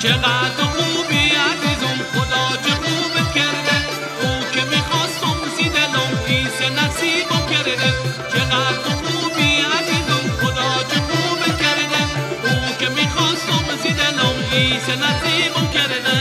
چقدر خوبی عزیزم، خدا چه خوبت کرده، او که میخواستم زی دلم ایسه نصیبم کرده. چقدر خوبی عزیزم، خدا چه خوبت کرده، او که میخواستم زی دلم ایسه نصیبم کرده.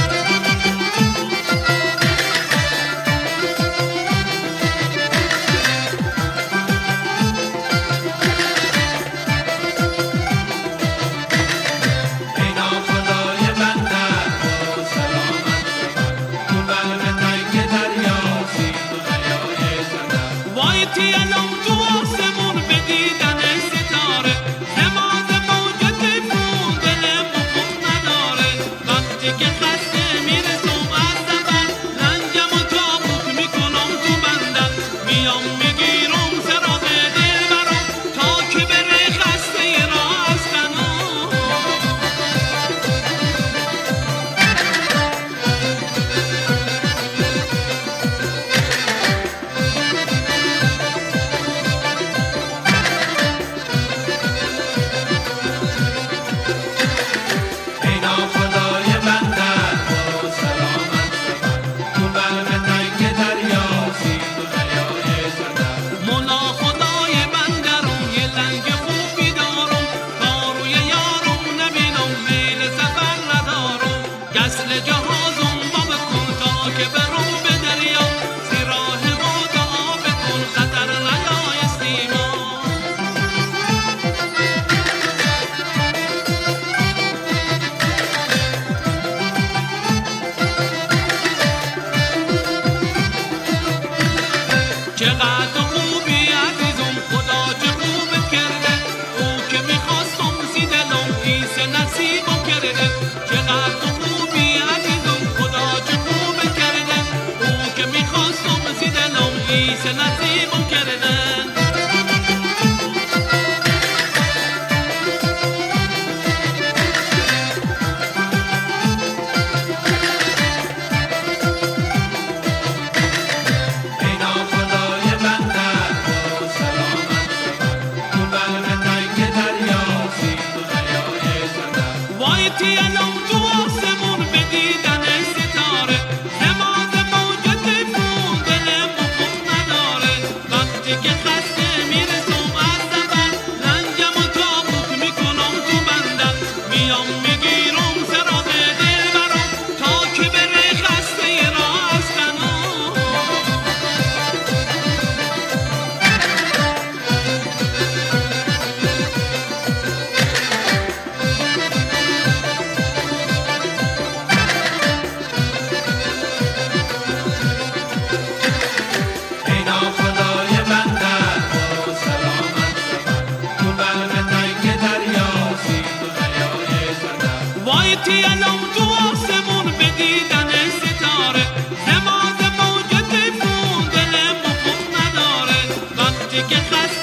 چقدر خوبی عزیزم، خدا چه خوبت کرده، او که میخواستم زی دلم ایسه نصیبم کرده. چقدر خوبی عزیزم، خدا چه خوبت کرده، او که میخواستم زی دلم ایسه نصیبم کرده. که